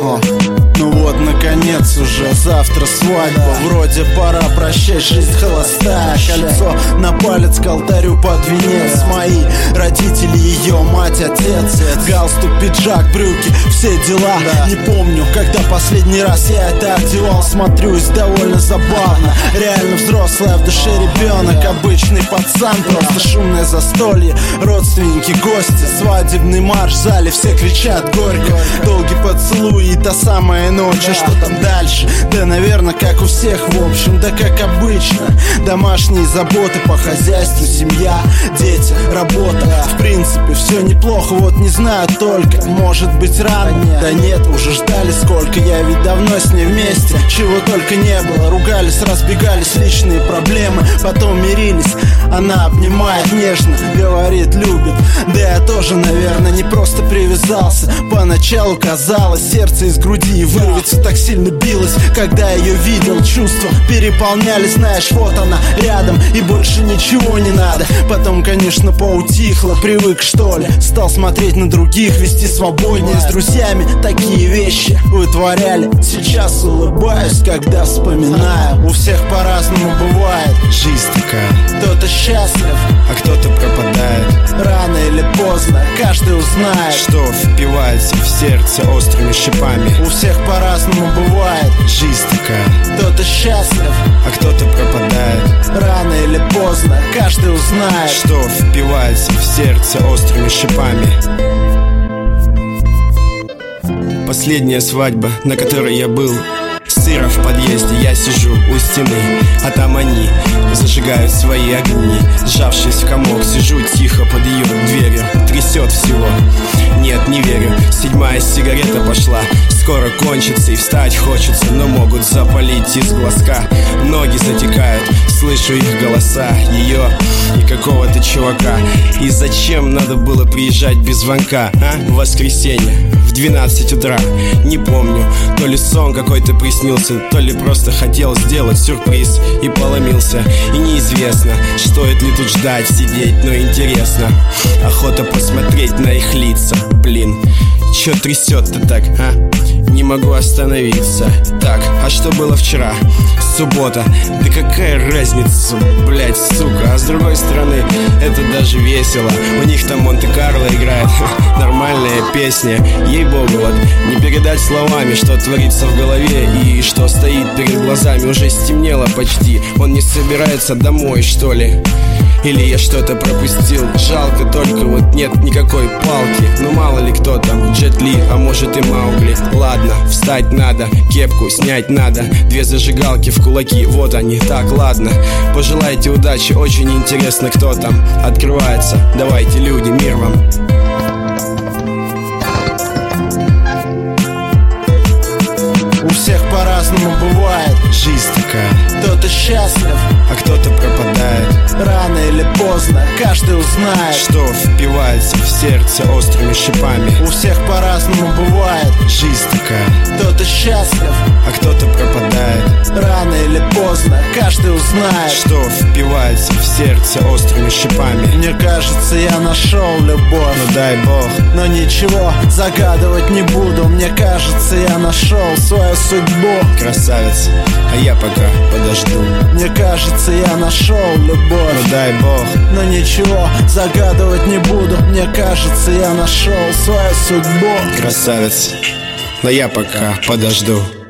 Ну вот, наконец уже завтра свадьба. Вроде пора прощать, жизнь холостая. Кольцо на палец к алтарю под венец. Мои родители, ее мать, отец. Галстук, пиджак, брюки, все дела. Не помню, когда последний раз я это одевал. Смотрюсь довольно забавно. Реально взрослый, а в душе ребенок. Обычный пацан, просто шумное застолье. Родственники, гости, свадебный марш. В зале все кричат горько. Долгий поцелуй и та самая ночь. А что там дальше? Да, наверное, как у всех, в общем, да как обычно. Домашние заботы по хозяйству, семья, дети, работа. В принципе, все неплохо, вот не знаю только. Может быть рано? Да нет, уже ждали сколько. Я ведь давно с ней вместе. Чего только не было. Ругались, разбегались, личные проблемы. Потом мирились. Она обнимает нежно, говорит, любит. Да я тоже, наверное, не просто привязался. Поначалу казалось, сердце из груди вырвется, так сильно билось. Когда ее видел, чувства переполнялись. Знаешь, вот она рядом, и больше ничего не надо. Потом, конечно, поутихло, привык, что ли. Стал смотреть на других, вести свободнее. С друзьями такие вещи вытворяли. Сейчас улыбаюсь, когда вспоминаю. У всех по-разному бывает. Жизнь такая. Кто-то счастлив, а кто-то пропадает. Рано или поздно каждый узнает, что впивается в сердце острыми шипами. У всех по-разному бывает. Жизнь такая. Кто-то счастлив, а кто-то пропадает. Рано или поздно каждый узнает, что впивается в сердце острыми шипами. Последняя свадьба, на которой я был. Сыро в подъезде, я сижу у стены, а там они зажигают свои огни. Сжавшись в комок, сижу тихо под ее дверью. Трясет всего, нет, не верю. 7-я сигарета пошла, скоро кончится. И встать хочется, но могут запалить из глазка. Ноги затекают, слышу их голоса, ее и какого-то чувака. И зачем надо было приезжать без звонка, а? В воскресенье, в 12 утра. Не помню, то ли сон какой-то приснился, то ли просто хотел сделать сюрприз и поломился. И неизвестно, стоит ли тут ждать, сидеть, но интересно. Охота посмотреть на их лица. Блин, чё трясет-то так, а? Не могу остановиться. Так, а что было вчера? Суббота. Да какая разница, блять, сука. А с другой стороны, это даже весело. У них там Монте-Карло играет. Нормальная песня. Ей-богу, вот не передать словами, что творится в голове и что стоит перед глазами. Уже стемнело почти. Он не собирается домой, что ли? Или я что-то пропустил? Жалко только вот нет никакой палки. Ну мало ли кто там, Джет Ли, а может и Маугли. Ладно, встать надо, кепку снять надо. 2 зажигалки в кулаки, вот они, так, ладно. Пожелайте удачи, очень интересно, кто там открывается. Давайте, люди, мир вам. У всех по-разному бывает. Жизнь такая. Кто-то счастлив, а кто-то пропадает. Рано или поздно каждый узнает, что впивается в сердце острыми шипами. У всех по-разному бывает. Жизнь такая. Кто-то счастлив, а кто-то пропадает. Рано или поздно каждый узнает, что впивается в сердце острыми шипами. Мне кажется, я нашел любовь. Ну дай бог. Но ничего загадывать не буду. Мне кажется, я нашел свою судьбу. Красавец, а я пока подожду. Мне кажется, я нашел любовь. Ну дай бог. Но ничего загадывать не буду. Мне кажется, я нашел свою судьбу. Красавец, но я пока подожду.